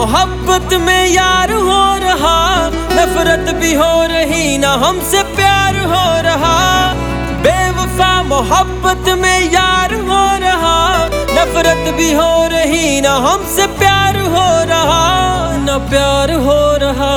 मोहब्बत में यार हो रहा, नफरत भी हो रही ना हमसे प्यार हो रहा। बेवफा मोहब्बत में यार हो रहा, नफरत भी हो रही ना हमसे प्यार हो रहा, ना प्यार हो रहा।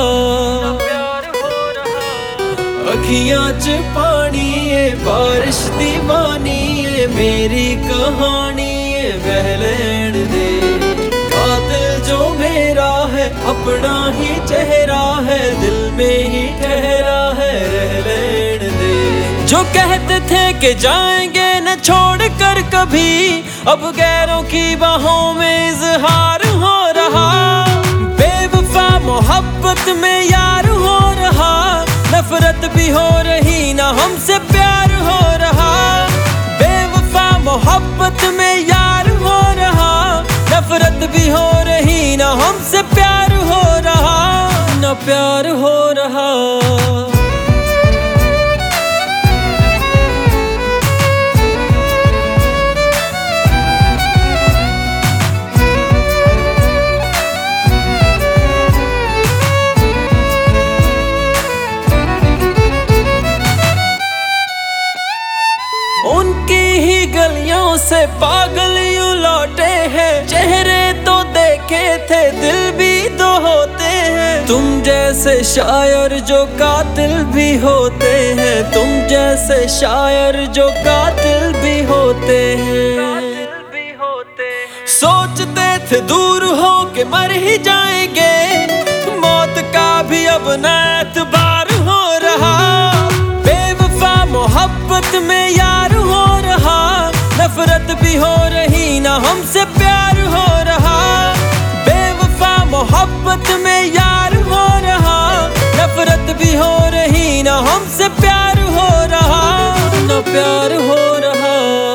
अखियां च पानी है, बारिश दीवानी है, मेरी कहानी है बह लैण दे। कातिल जो मेरा है अपना ही चेहरा है, दिल में ही ठहरा है रह लैण दे। जो कहते थे कि जाएंगे न छोड़ कर कभी, अब गैरों की बाहों में इजहार हो रहा। बेवफा मोहब्बत में यार हो रहा, नफरत भी हो रही ना हमसे प्यार हो रहा। बेवफा मोहब्बत में यार हो रहा, नफरत भी हो रही ना हमसे प्यार हो रहा, ना प्यार हो रहा। उनकी ही गलियों से पागल यूं लौटे हैं, चेहरे तो देखे थे दिल भी तो होते हैं। तुम जैसे शायर जो कातिल भी होते हैं, तुम जैसे शायर जो कातिल भी होते हैं। सोचते थे दूर हो के मर ही जाएंगे, मौत का भी अब न एतबार हो रहा। बेवफा मोहब्बत में यार हो रहा, नफरत भी हो रही ना हमसे प्यार हो रहा। बेवफा मोहब्बत में यार हो रहा, नफरत भी हो रही ना हमसे प्यार हो रहा, ना प्यार हो रहा।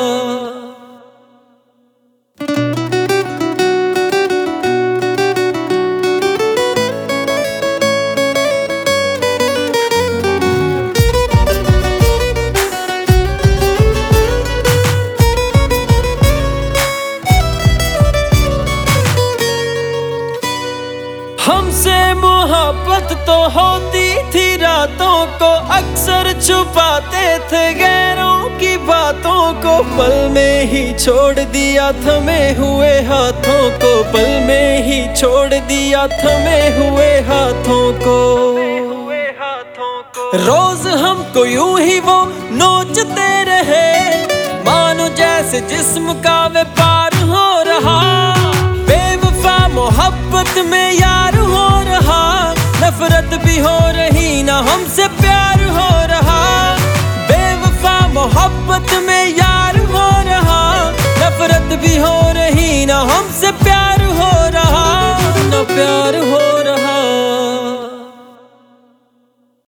हमसे मोहब्बत तो होती थी रातों को, अक्सर छुपाते थे गैरों की बातों को। पल में ही छोड़ दिया थमे हुए हाथों को, पल में ही छोड़ दिया थमे हुए हाथों को। रोज हमको यूं ही वो नोचते रहे, मानो जैसे जिस्म का व्यापार हो रहा। बेवफा मोहब्बत में यार हो रहा, नफरत भी हो रही ना हमसे प्यार हो रहा। बेवफा मोहब्बत में यार हो रहा, नफरत भी हो रही ना हमसे प्यार हो रहा, ना प्यार हो